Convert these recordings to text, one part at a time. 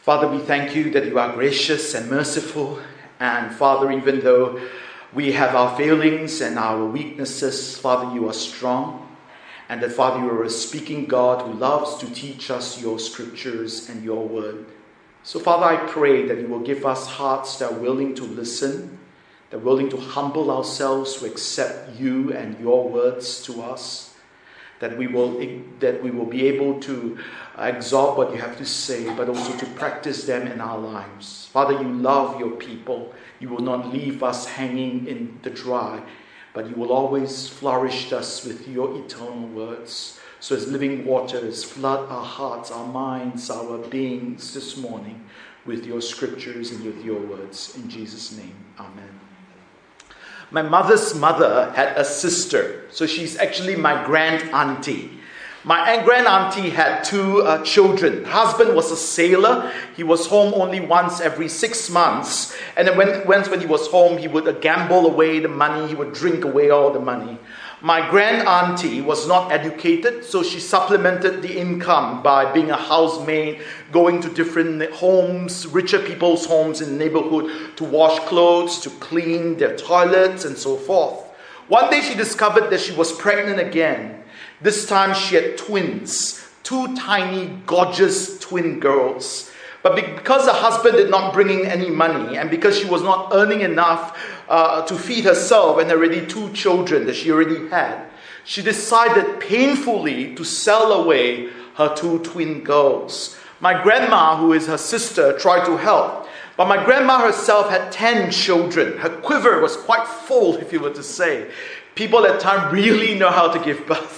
Father, we thank you that you are gracious and merciful. And Father, even though we have our failings and our weaknesses, Father, you are strong. And that, Father, you are a speaking God who loves to teach us your scriptures and your word. So, Father, I pray that you will give us hearts that are willing to listen, that are willing to humble ourselves to accept you and your words to us. That we will be able to absorb what you have to say, but also to practice them in our lives. Father, you love your people. You will not leave us hanging in the dry, but you will always flourish us with your eternal words. So as living waters, flood our hearts, our minds, our beings this morning with your scriptures and with your words. In Jesus' name, amen. My mother's mother had a sister, so she's actually my grand auntie. My grand auntie had two children. Her husband was a sailor. He was home only once every 6 months. And then when he was home, he would gamble away the money. He would drink away all the money. My grand auntie was not educated, so she supplemented the income by being a housemaid, going to different homes, richer people's homes in the neighborhood to wash clothes, to clean their toilets, and so forth. One day she discovered that she was pregnant again. This time she had twins, two tiny, gorgeous twin girls. But because her husband did not bring in any money, and because she was not earning enough to feed herself and already two children that she already had, she decided painfully to sell away her two twin girls. My grandma, who is her sister, tried to help. But my grandma herself had 10 children. Her quiver was quite full, if you were to say. People at the time really know how to give birth.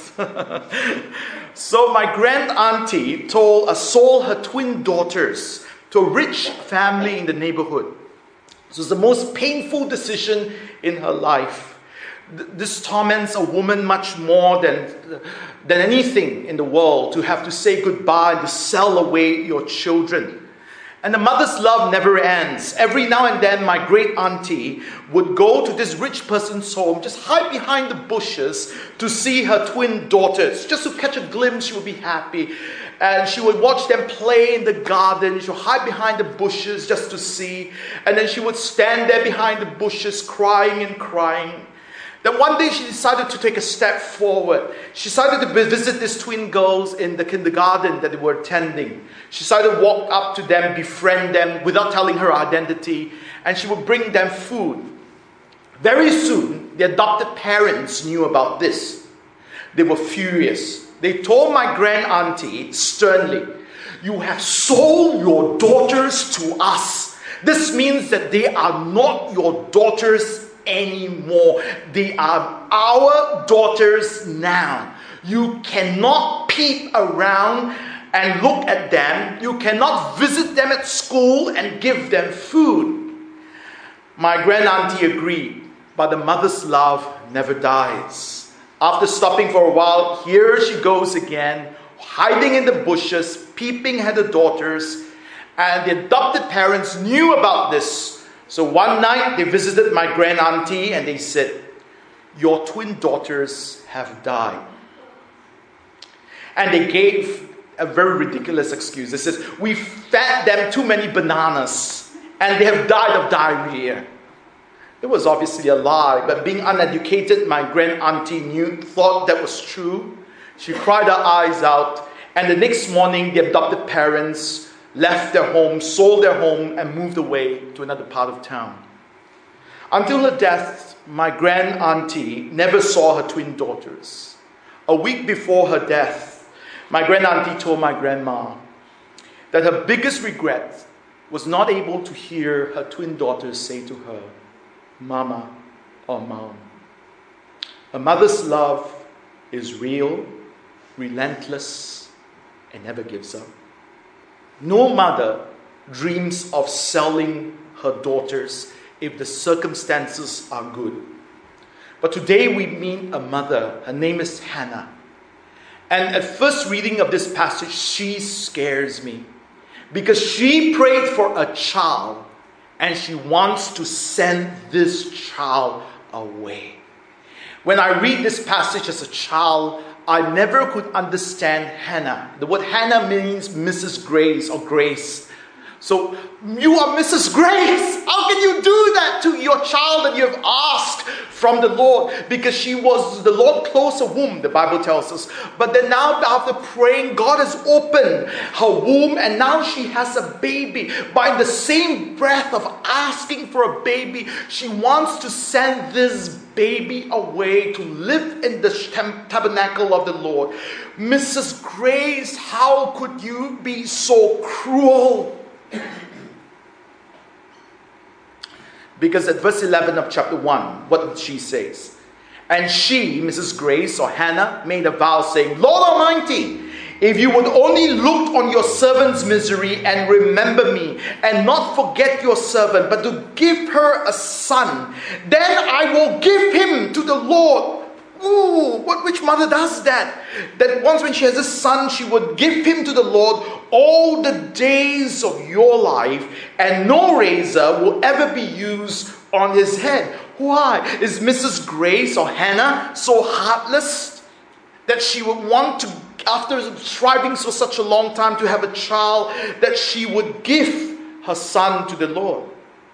So my grand auntie sold her twin daughters to a rich family in the neighborhood. This was the most painful decision in her life. This torments a woman much more than anything in the world, to have to say goodbye and to sell away your children. And the mother's love never ends. Every now and then, my great auntie would go to this rich person's home, just hide behind the bushes to see her twin daughters. Just to catch a glimpse, she would be happy. And she would watch them play in the garden. She would hide behind the bushes just to see. And then she would stand there behind the bushes, crying and crying. Then one day she decided to take a step forward. She decided to visit these twin girls in the kindergarten that they were attending. She decided to walk up to them, befriend them without telling her identity, and she would bring them food. Very soon, the adopted parents knew about this. They were furious. They told my grand auntie sternly, "You have sold your daughters to us. This means that they are not your daughters anymore. They are our daughters now. You cannot peep around and look at them. You cannot visit them at school and give them food." My grand auntie agreed, but the mother's love never dies. After stopping for a while, here she goes again, hiding in the bushes, peeping at the daughters, and the adopted parents knew about this. So one night they visited my grand auntie and they said, "Your twin daughters have died." And they gave a very ridiculous excuse. They said, "We fed them too many bananas and they have died of diarrhea." It was obviously a lie, but being uneducated, my grand auntie thought that was true. She cried her eyes out, and the next morning the adopted parents left their home, sold their home, and moved away to another part of town. Until her death, my grand auntie never saw her twin daughters. A week before her death, my grand auntie told my grandma that her biggest regret was not able to hear her twin daughters say to her, "Mama" or "Mom." A mother's love is real, relentless, and never gives up. No mother dreams of selling her daughters if the circumstances are good. But today we meet a mother. Her name is Hannah. And at first reading of this passage, she scares me. Because she prayed for a child and she wants to send this child away. When I read this passage as a child, I never could understand Hannah. The word Hannah means Mrs. Grace or Grace. So, you are Mrs. Grace. How can you do that to your child that you have asked from the Lord? Because the Lord closed her womb, the Bible tells us. But then now after praying, God has opened her womb and now she has a baby. But in the same breath of asking for a baby, she wants to send this baby away to live in the tabernacle of the Lord. Mrs. Grace, how could you be so cruel? Because at verse 11 of chapter 1, what she says? And she, Mrs. Grace or Hannah, made a vow saying, Lord Almighty, if you would only look on your servant's misery and remember me and not forget your servant, but to give her a son, then I will give him to the Lord. Ooh, which mother does that? That once when she has a son, she would give him to the Lord all the days of your life, and no razor will ever be used on his head. Why? Is Mrs. Grace or Hannah so heartless that she would want to, after striving for such a long time to have a child, that she would give her son to the Lord?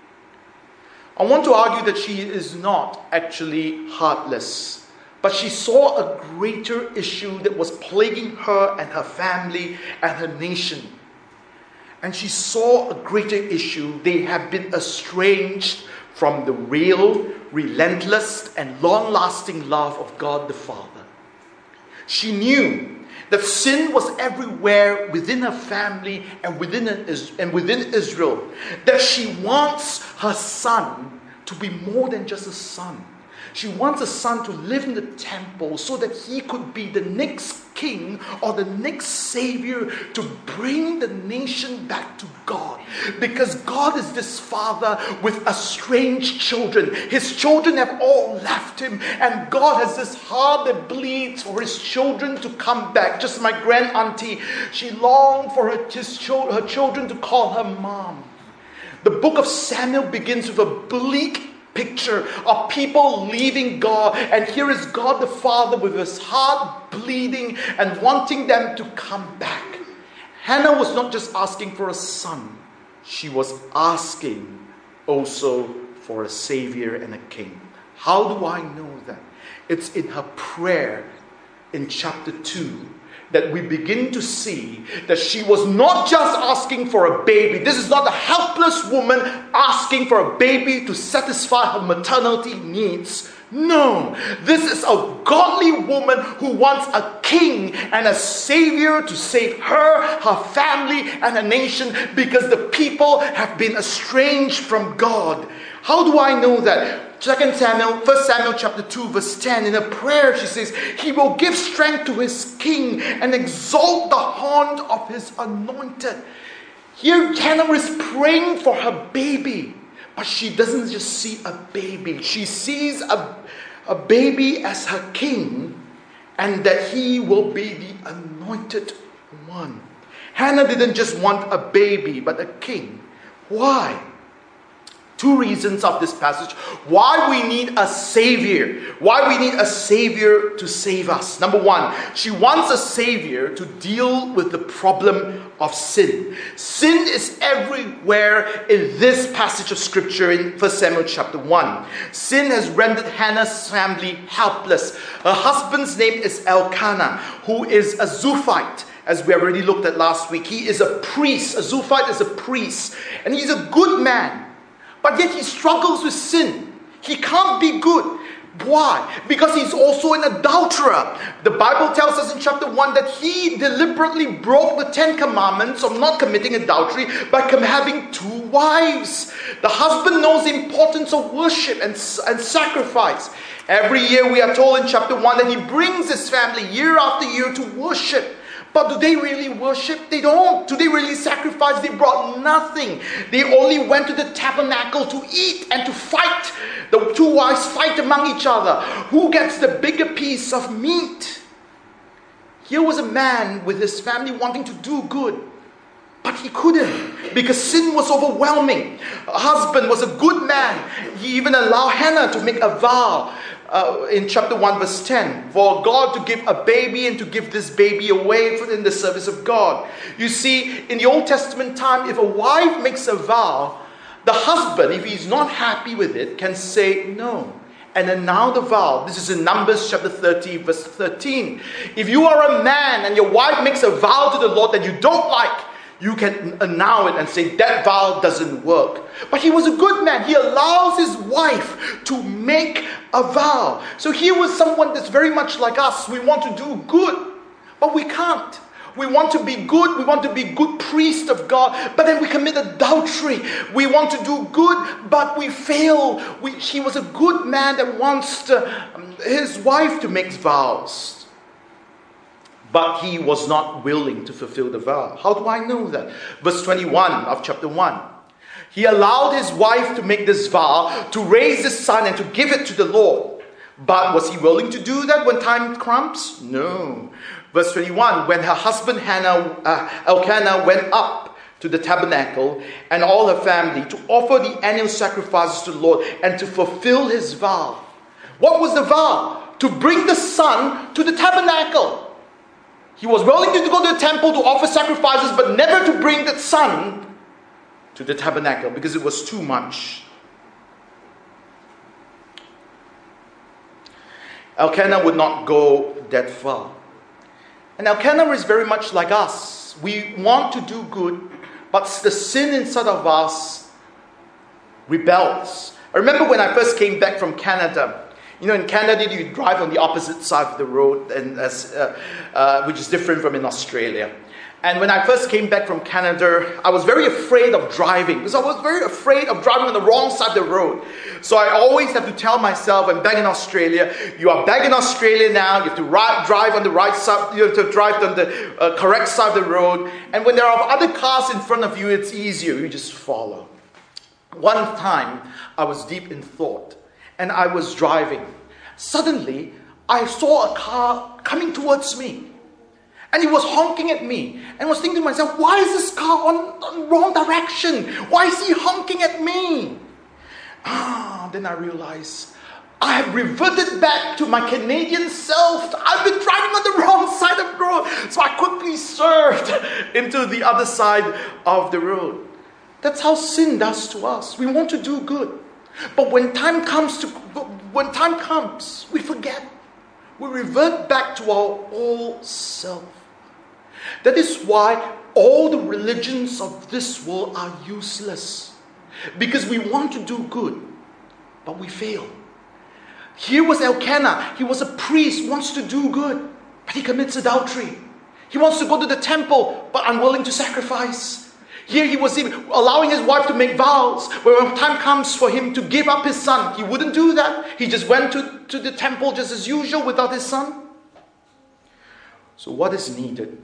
I want to argue that she is not actually heartless. But she saw a greater issue that was plaguing her and her family and her nation. And she saw a greater issue. They have been estranged from the real, relentless, and long-lasting love of God the Father. She knew that sin was everywhere within her family and within Israel. That she wants her son to be more than just a son. She wants a son to live in the temple so that he could be the next king or the next savior to bring the nation back to God. Because God is this father with estranged children. His children have all left him, and God has this heart that bleeds for his children to come back. Just my grand auntie, she longed for her children to call her mom. The book of Samuel begins with a bleak picture of people leaving God, and here is God the Father with his heart bleeding and wanting them to come back. Hannah was not just asking for a son, she was asking also for a savior and a king. How do I know that? It's in her prayer in chapter 2 that we begin to see that she was not just asking for a baby. This is not a helpless woman asking for a baby to satisfy her maternity needs. No, this is a godly woman who wants a king and a savior to save her, her family, and her nation, because the people have been estranged from God. How do I know that? 1 Samuel chapter 2 verse 10, in a prayer she says, He will give strength to His king and exalt the horn of His anointed. Here Hannah is praying for her baby, but she doesn't just see a baby. She sees a baby as her king, and that he will be the anointed one. Hannah didn't just want a baby, but a king. Why? Two reasons of this passage. Why we need a savior. Why we need a savior to save us. Number one, she wants a savior to deal with the problem of sin. Sin is everywhere in this passage of scripture in 1 Samuel chapter 1. Sin has rendered Hannah's family helpless. Her husband's name is Elkanah, who is a Zuphite. As we already looked at last week, he is a priest. A Zuphite is a priest. And he's a good man. But yet he struggles with sin. He can't be good. Why? Because he's also an adulterer. The Bible tells us in chapter 1 that he deliberately broke the 10 commandments of not committing adultery by having 2 wives. The husband knows the importance of worship and sacrifice. Every year we are told in chapter 1 that he brings his family year after year to worship. But do they really worship? They don't. Do they really sacrifice? They brought nothing. They only went to the tabernacle to eat and to fight. The 2 wives fight among each other. Who gets the bigger piece of meat? Here was a man with his family wanting to do good, but he couldn't because sin was overwhelming. Her husband was a good man. He even allowed Hannah to make a vow. in chapter 1 verse 10, for God to give a baby and to give this baby away in the service of God. You see, in the Old Testament time, if a wife makes a vow, the husband, if he's not happy with it, can say no and annul the vow. This is in Numbers chapter 30 verse 13. If you are a man and your wife makes a vow to the Lord that you don't like, you can annul it and say that vow doesn't work. But he was a good man. He allows his wife to make a vow. So here was someone that's very much like us. We want to do good, but we can't. We want to be good. We want to be good priest of God, but then we commit adultery. We want to do good, but we fail. He was a good man that wants his wife to make vows. But he was not willing to fulfill the vow. How do I know that? Verse 21 of chapter 1. He allowed his wife to make this vow, to raise his son and to give it to the Lord. But was he willing to do that when time comes? No. Verse 21, when her husband Elkanah went up to the tabernacle and all her family to offer the annual sacrifices to the Lord and to fulfill his vow. What was the vow? To bring the son to the tabernacle. He was willing to go to the temple to offer sacrifices, but never to bring that son to the tabernacle because it was too much. Elkanah would not go that far. And Elkanah is very much like us. We want to do good, but the sin inside of us rebels. I remember when I first came back from Canada. You know, in Canada, you drive on the opposite side of the road, and which is different from in Australia. And when I first came back from Canada, I was very afraid of driving, because I was very afraid of driving on the wrong side of the road. So I always have to tell myself, I'm back in Australia, you are back in Australia now, you have to drive on the right side, you have to drive on the correct side of the road. And when there are other cars in front of you, it's easier, you just follow. One time, I was deep in thought. And I was driving. Suddenly, I saw a car coming towards me. And it was honking at me. And I was thinking to myself, why is this car on the wrong direction? Why is he honking at me? Then I realized, I have reverted back to my Canadian self. I've been driving on the wrong side of the road. So I quickly swerved into the other side of the road. That's how sin does to us. We want to do good. But when time comes, we forget. We revert back to our old self. That is why all the religions of this world are useless. Because we want to do good, but we fail. Here was Elkanah. He was a priest, wants to do good, but he commits adultery. He wants to go to the temple, but unwilling to sacrifice. Here he was even allowing his wife to make vows. But when time comes for him to give up his son, he wouldn't do that. He just went to the temple just as usual without his son. So what is needed?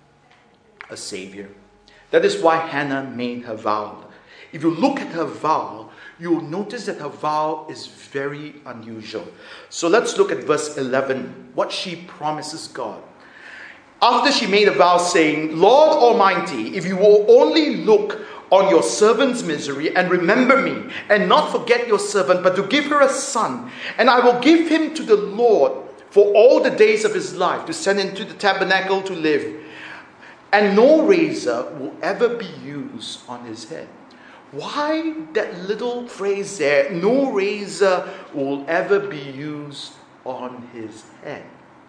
A savior. That is why Hannah made her vow. If you look at her vow, you will notice that her vow is very unusual. So let's look at verse 11, what she promises God. After she made a vow saying, Lord Almighty, if you will only look on your servant's misery and remember me and not forget your servant, but to give her a son, and I will give him to the Lord for all the days of his life, to send him to the tabernacle to live. And no razor will ever be used on his head. Why that little phrase there, no razor will ever be used on his head?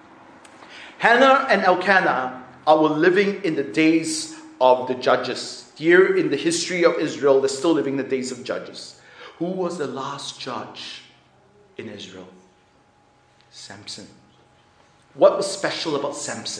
Hannah and Elkanah are living in the days of the judges. Here in the history of Israel, they're still living in the days of judges. Who was the last judge in Israel? Samson. What was special about Samson?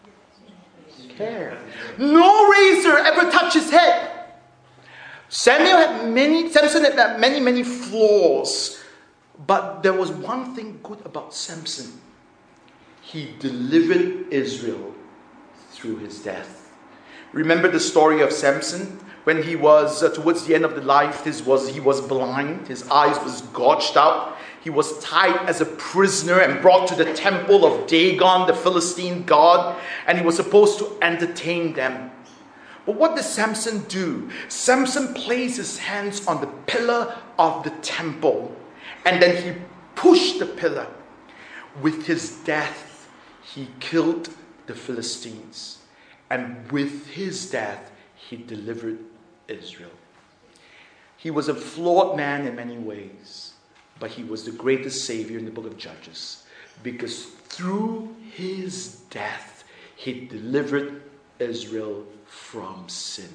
Hair. No razor ever touched his head. Samson had many flaws. But there was one thing good about Samson. He delivered Israel through his death. Remember the story of Samson? When he was towards the end of the life, he was blind. His eyes was gouged out. He was tied as a prisoner and brought to the temple of Dagon, the Philistine god. And he was supposed to entertain them. But what did Samson do? Samson placed his hands on the pillar of the temple. And then he pushed the pillar. With his death, he killed the Philistines. And with his death, he delivered Israel. He was a flawed man in many ways, but he was the greatest Savior in the book of Judges, because through his death, he delivered Israel from sin.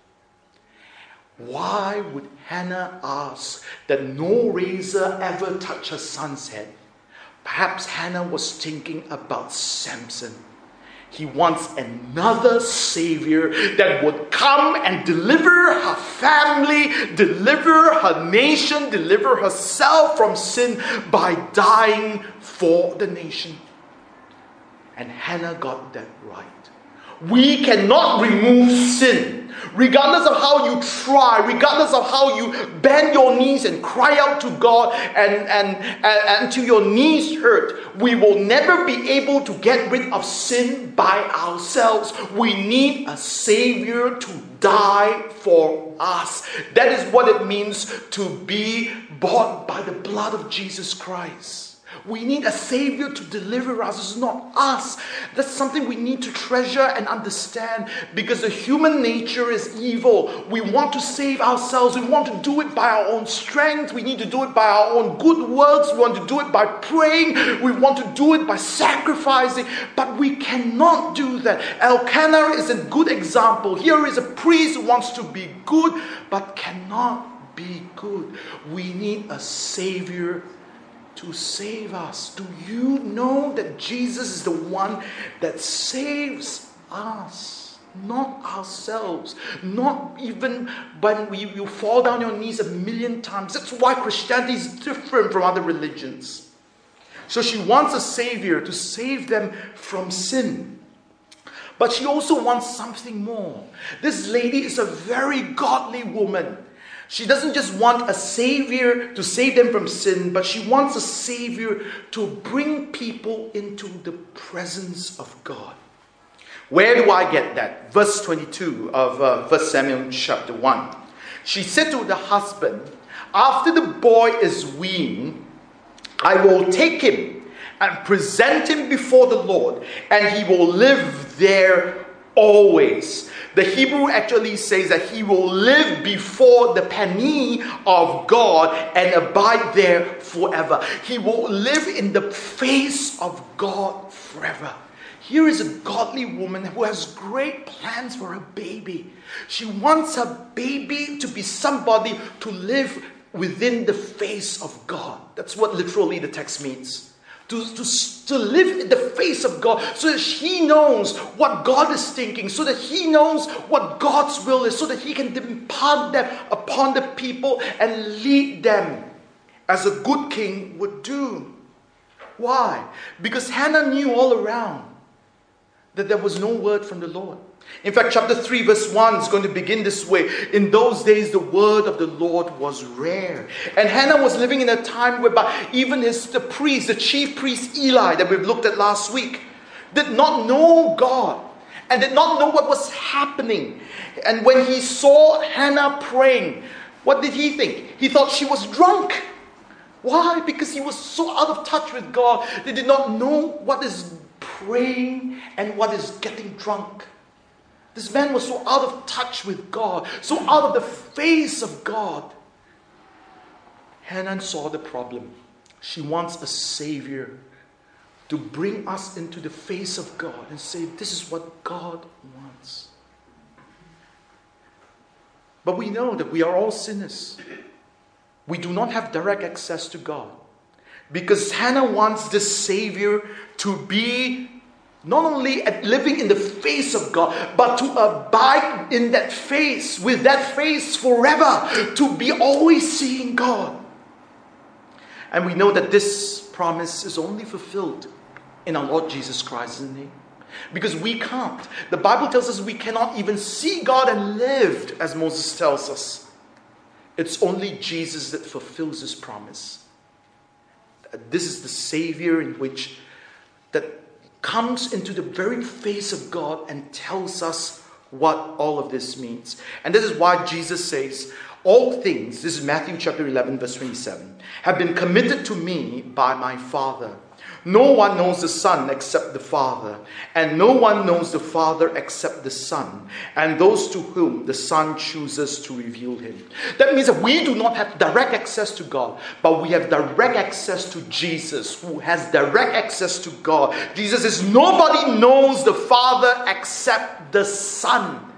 Why would Hannah ask that no razor ever touch her son's head? Perhaps Hannah was thinking about Samson. He wants another Savior that would come and deliver her family, deliver her nation, deliver herself from sin by dying for the nation. And Hannah got that right. We cannot remove sin. Regardless of how you try, regardless of how you bend your knees and cry out to God and until your knees hurt, we will never be able to get rid of sin by ourselves. We need a Savior to die for us. That is what it means to be bought by the blood of Jesus Christ. We need a Savior to deliver us. It's not us. That's something we need to treasure and understand, because the human nature is evil. We want to save ourselves. We want to do it by our own strength. We need to do it by our own good works. We want to do it by praying. We want to do it by sacrificing. But we cannot do that. Elkanah is a good example. Here is a priest who wants to be good but cannot be good. We need a Savior to save us. Do you know that Jesus is the one that saves us? Not ourselves. Not even when you fall down your knees 1,000,000 times. That's why Christianity is different from other religions. So she wants a Savior to save them from sin. But she also wants something more. This lady is a very godly woman. She doesn't just want a Savior to save them from sin, but she wants a Savior to bring people into the presence of God. Where do I get that? Verse 22 of 1 Samuel chapter 1. She said to the husband, "After the boy is weaned, I will take him and present him before the Lord, and he will live there always." The Hebrew actually says that he will live before the penny of God and abide there forever. He will live in the face of God forever. Here is a godly woman who has great plans for her baby. She wants her baby to be somebody to live within the face of God. That's what literally the text means. To live in the face of God, so that he knows what God is thinking, so that he knows what God's will is, so that he can impart that upon the people and lead them as a good king would do. Why? Because Hannah knew all around that there was no word from the Lord. In fact, chapter 3 verse 1 is going to begin this way. In those days, the word of the Lord was rare. And Hannah was living in a time whereby even the chief priest Eli, that we've looked at last week, did not know God and did not know what was happening. And when he saw Hannah praying, what did he think? He thought she was drunk. Why? Because he was so out of touch with God. They did not know what is praying and what is getting drunk. This man was so out of touch with God, so out of the face of God. Hannah saw the problem. She wants a Savior to bring us into the face of God and say, this is what God wants. But we know that we are all sinners. We do not have direct access to God. Because Hannah wants this Savior to be not only living in the face of God, but to abide in that face, with that face forever, to be always seeing God. And we know that this promise is only fulfilled in our Lord Jesus Christ, isn't it? Because we can't. The Bible tells us we cannot even see God and live, as Moses tells us. It's only Jesus that fulfills this promise. This is the Savior that comes into the very face of God and tells us what all of this means. And this is why Jesus says, all things, this is Matthew chapter 11, verse 27, have been committed to me by my Father. No one knows the Son except the Father, and no one knows the Father except the Son, and those to whom the Son chooses to reveal him. That means that we do not have direct access to God, but we have direct access to Jesus, who has direct access to God. Jesus says, nobody knows the Father except the Son.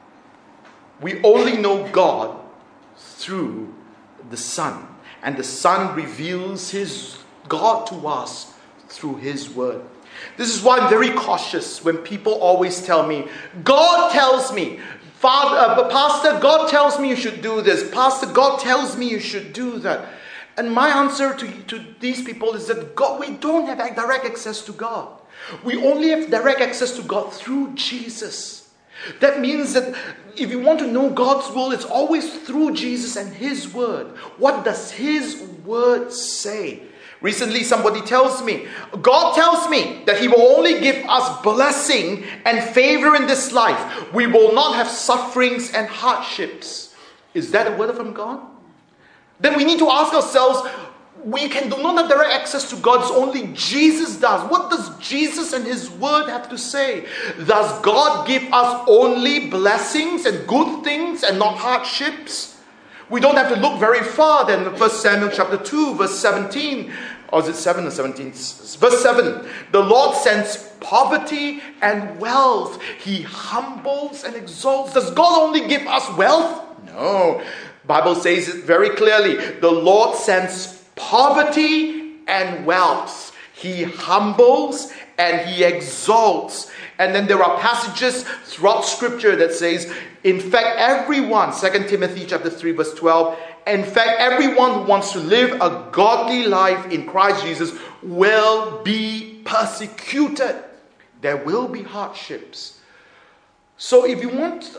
We only know God through the Son, and the Son reveals his God to us through his word. This is why I'm very cautious when people always tell me, God tells me, Pastor, God tells me you should do this. Pastor, God tells me you should do that. And my answer to these people is that God, we don't have direct access to God. We only have direct access to God through Jesus. That means that if you want to know God's will, it's always through Jesus and his word. What does his word say? Recently, somebody tells me, God tells me that he will only give us blessing and favor in this life. We will not have sufferings and hardships. Is that a word from God? Then we need to ask ourselves, we do not have direct access to God, it's only Jesus does. What does Jesus and his word have to say? Does God give us only blessings and good things and not hardships? We don't have to look very far than 1 Samuel chapter 2, verse 17. Or is it 7 or 17? Verse 7. The Lord sends poverty and wealth. He humbles and exalts. Does God only give us wealth? No. The Bible says it very clearly. The Lord sends poverty and wealth. He humbles and he exalts. And then there are passages throughout Scripture that says, in fact, everyone, 2 Timothy chapter 3, verse 12, in fact, everyone who wants to live a godly life in Christ Jesus will be persecuted. There will be hardships. So if you want,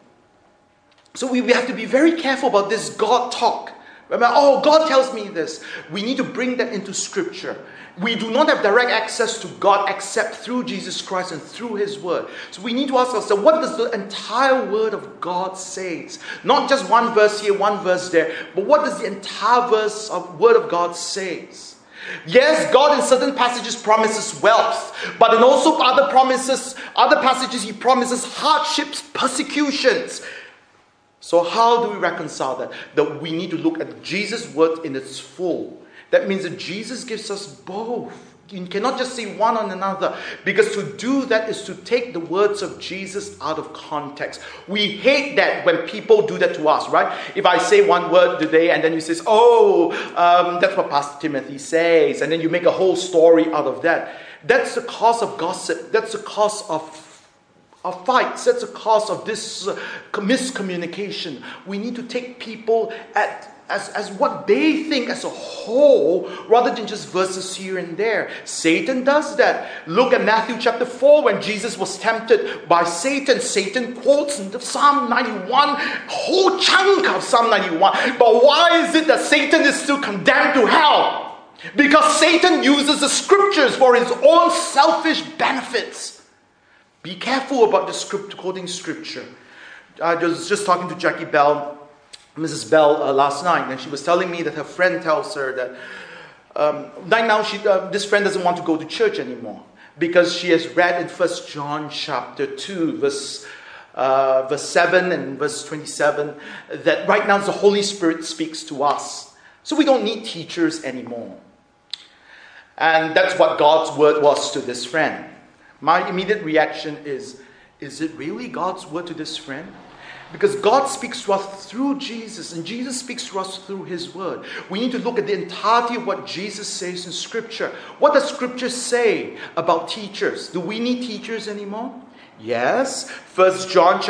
we have to be very careful about this God talk. Remember, God tells me this. We need to bring that into Scripture. We do not have direct access to God except through Jesus Christ and through his word. So we need to ask ourselves, what does the entire word of God say? Not just one verse here, one verse there, but what does the entire word of God say? Yes, God in certain passages promises wealth, but in also other passages he promises hardships, persecutions. So how do we reconcile that? That we need to look at Jesus' word in its full. That means that Jesus gives us both. You cannot just say one on another, because to do that is to take the words of Jesus out of context. We hate that when people do that to us, right? If I say one word today and then you say, that's what Pastor Timothy says, and then you make a whole story out of that. That's the cause of gossip. That's the cause of fights. That's the cause of this miscommunication. We need to take people as what they think as a whole, rather than just verses here and there. Satan does that. Look at Matthew chapter 4, when Jesus was tempted by Satan. Satan quotes Psalm 91, a whole chunk of Psalm 91. But why is it that Satan is still condemned to hell? Because Satan uses the scriptures for his own selfish benefits. Be careful about quoting scripture. I was just talking to Jackie Bell, Mrs. Bell, last night, and she was telling me that her friend tells her that right now this friend doesn't want to go to church anymore because she has read in 1 John chapter 2, verse 7 and verse 27, that right now the Holy Spirit speaks to us. So we don't need teachers anymore. And that's what God's word was to this friend. My immediate reaction is it really God's word to this friend? Because God speaks to us through Jesus, and Jesus speaks to us through his word. We need to look at the entirety of what Jesus says in Scripture. What does Scripture say about teachers? Do we need teachers anymore? Yes. 1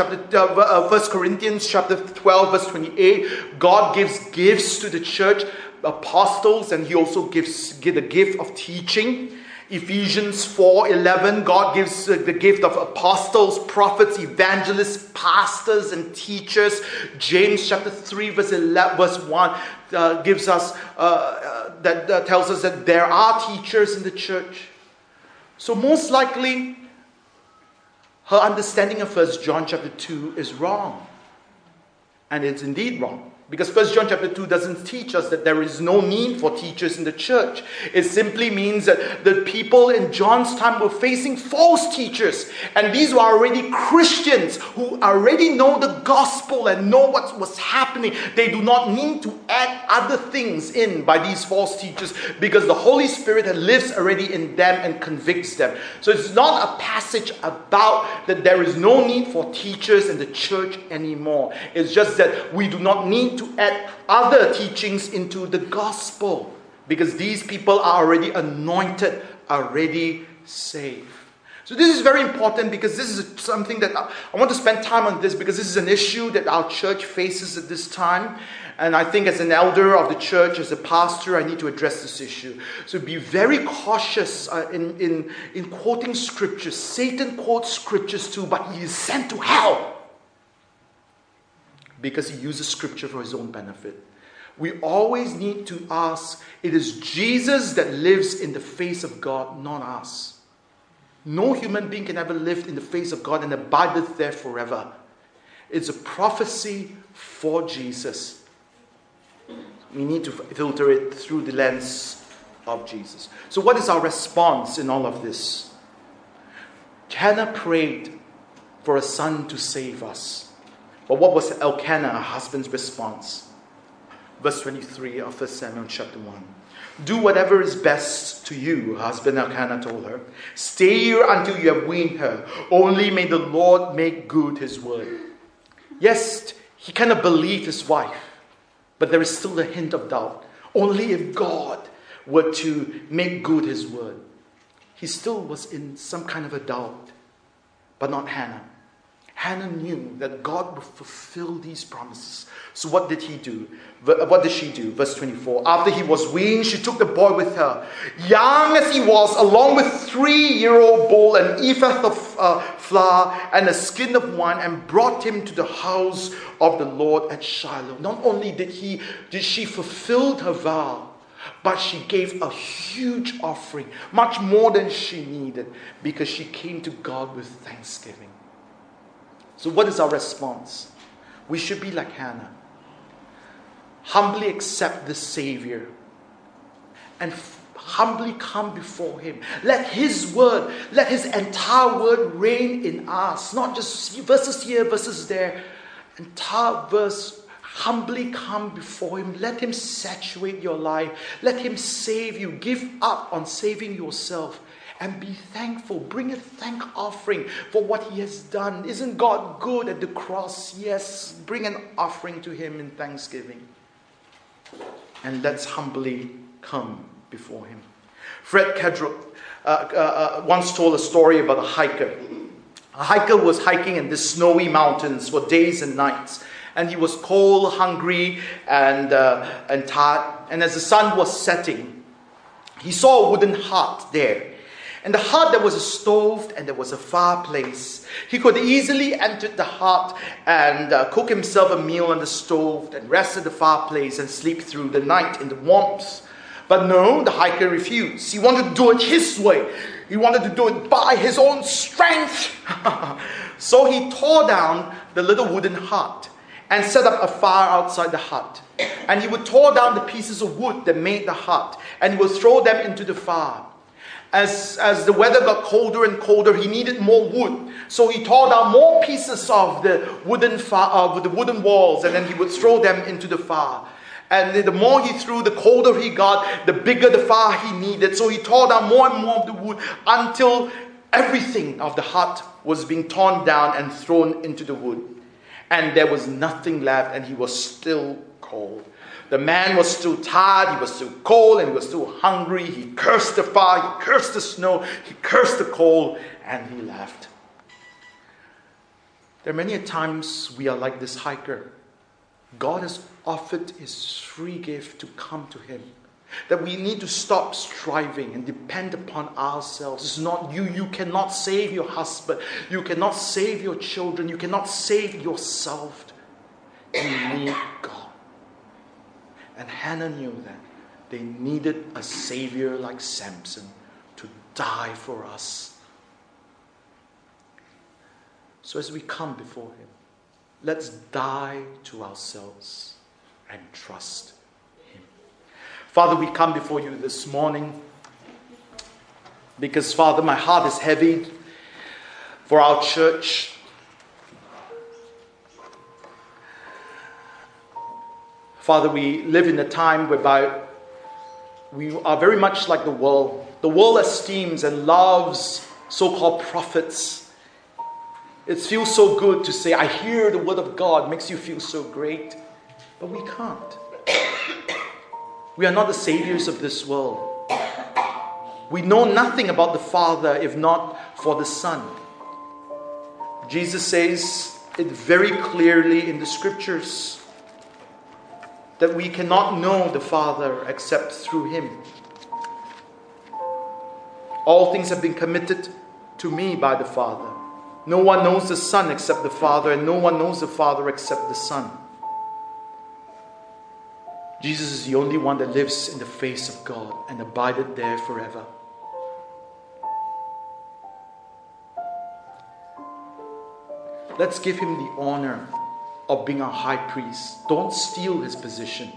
Corinthians chapter 12, verse 28. God gives gifts to the church, apostles, and he also gives the gift of teaching. Ephesians 4:11, God gives the gift of apostles, prophets, evangelists, pastors, and teachers. James chapter 3, verse 1 gives us tells us that there are teachers in the church. So most likely, her understanding of 1 John chapter 2 is wrong. And it's indeed wrong. Because 1 John chapter 2 doesn't teach us that there is no need for teachers in the church. It simply means that the people in John's time were facing false teachers. And these were already Christians who already know the gospel and know what was happening. They do not need to add other things in by these false teachers, because the Holy Spirit lives already in them and convicts them. So it's not a passage about that there is no need for teachers in the church anymore. It's just that we do not need to add other teachings into the gospel, because these people are already anointed, already saved. So this is very important, because this is something that I want to spend time on this, because this is an issue that our church faces at this time. And I think as an elder of the church, as a pastor, I need to address this issue. So be very cautious in quoting scriptures. Satan quotes scriptures too, but he is sent to hell because he uses scripture for his own benefit. We always need to ask, it is Jesus that lives in the face of God, not us. No human being can ever live in the face of God and abideth there forever. It's a prophecy for Jesus. We need to filter it through the lens of Jesus. So what is our response in all of this? Hannah prayed for a son to save us. But what was Elkanah, her husband's response? Verse 23 of 1 Samuel chapter 1. Do whatever is best to you, husband Elkanah told her. Stay here until you have weaned her. Only may the Lord make good his word. Yes, he kind of believed his wife, but there is still a hint of doubt. Only if God were to make good his word. He still was in some kind of a doubt, but not Hannah. Hannah knew that God would fulfill these promises. So what did he do? What did she do? Verse 24. After he was weaned, she took the boy with her, young as he was, along with 3-year-old bull, an ephah of flour, and a skin of wine, and brought him to the house of the Lord at Shiloh. Not only did she fulfill her vow, but she gave a huge offering, much more than she needed, because she came to God with thanksgiving. So what is our response? We should be like Hannah. Humbly accept the Savior and humbly come before him. Let his word, let his entire word reign in us. Not just verses here, verses there. Entire verse. Humbly come before him. Let him saturate your life. Let him save you. Give up on saving yourself. And be thankful. Bring a thank offering for what he has done. Isn't God good at the cross? Yes. Bring an offering to him in thanksgiving. And let's humbly come before him. Fred Kedrock once told a story about a hiker. A hiker was hiking in the snowy mountains for days and nights. And he was cold, hungry, and tired. And as the sun was setting, he saw a wooden hut there. In the hut there was a stove and there was a fireplace. He could easily enter the hut and cook himself a meal on the stove and rest at the fireplace and sleep through the night in the warmth. But no, the hiker refused. He wanted to do it his way. He wanted to do it by his own strength. So he tore down the little wooden hut and set up a fire outside the hut. And he would tear down the pieces of wood that made the hut, and he would throw them into the fire. As the weather got colder and colder, he needed more wood. So he tore down more pieces of the wooden walls, and then he would throw them into the fire. And the more he threw, the colder he got, the bigger the fire he needed. So he tore down more and more of the wood until everything of the hut was being torn down and thrown into the wood. And there was nothing left, and he was still cold. The man was still tired, he was still cold, and he was still hungry. He cursed the fire, he cursed the snow, he cursed the cold, and he left. There are many times we are like this hiker. God has offered his free gift to come to him. That we need to stop striving and depend upon ourselves. It's not you. You cannot save your husband. You cannot save your children. You cannot save yourself. You need God. And Hannah knew that they needed a savior like Samson to die for us. So as we come before Him, let's die to ourselves and trust Him. Father, we come before You this morning because, Father, my heart is heavy for our church. Father, we live in a time whereby we are very much like the world. The world esteems and loves so-called prophets. It feels so good to say, I hear the word of God. It makes you feel so great. But we can't. We are not the saviors of this world. We know nothing about the Father if not for the Son. Jesus says it very clearly in the Scriptures that we cannot know the Father except through Him. All things have been committed to me by the Father. No one knows the Son except the Father, and no one knows the Father except the Son. Jesus is the only one that lives in the face of God and abideth there forever. Let's give Him the honor of being our high priest. Don't steal His position.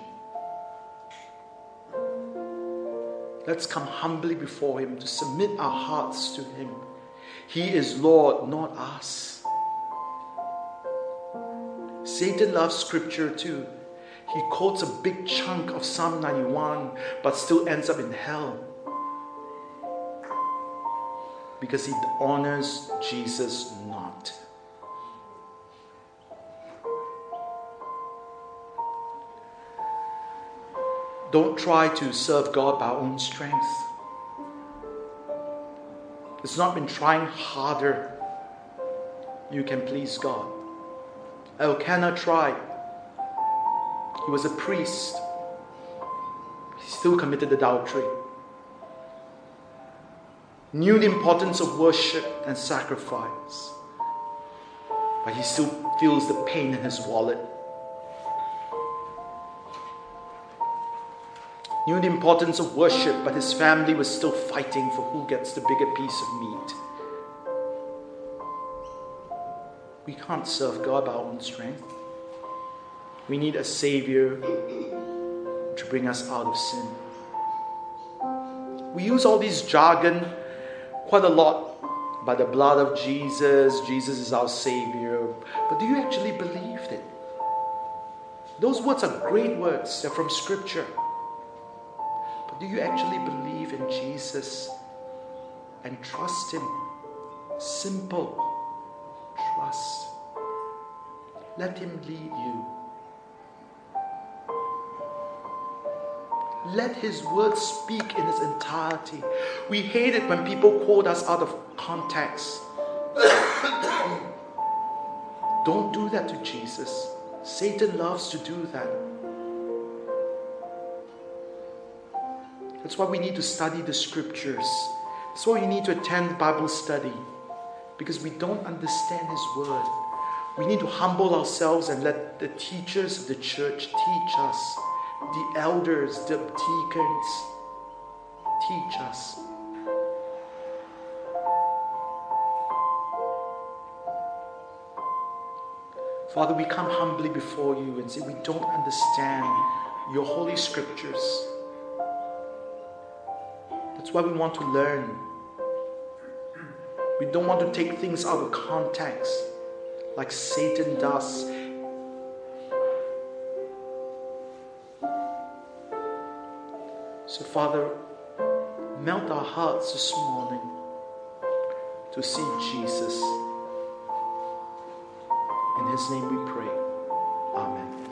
Let's come humbly before Him to submit our hearts to Him. He is Lord, not us. Satan loves Scripture too. He quotes a big chunk of Psalm 91, but still ends up in hell. Because he honors Jesus not. Don't try to serve God by our own strength. It's not been trying harder you can please God. Elkanah tried. He was a priest. He still committed adultery. Knew the importance of worship and sacrifice. But he still feels the pain in his wallet. Knew the importance of worship, but his family was still fighting for who gets the bigger piece of meat. We can't serve God by our own strength. We need a Savior to bring us out of sin. We use all these jargon quite a lot. By the blood of Jesus, Jesus is our Savior. But do you actually believe it? Those words are great words. They're from Scripture. But do you actually believe in Jesus and trust Him? Simple trust. Let Him lead you. Let His word speak in its entirety. We hate it when people quote us out of context. Don't do that to Jesus. Satan loves to do that. That's why we need to study the Scriptures. That's why we need to attend Bible study. Because we don't understand His word. We need to humble ourselves and let the teachers of the church teach us. The elders, the deacons, teach us. Father, we come humbly before You and say we don't understand Your holy Scriptures. That's why we want to learn. We don't want to take things out of context like Satan does. So, Father, melt our hearts this morning to see Jesus. In His name we pray. Amen.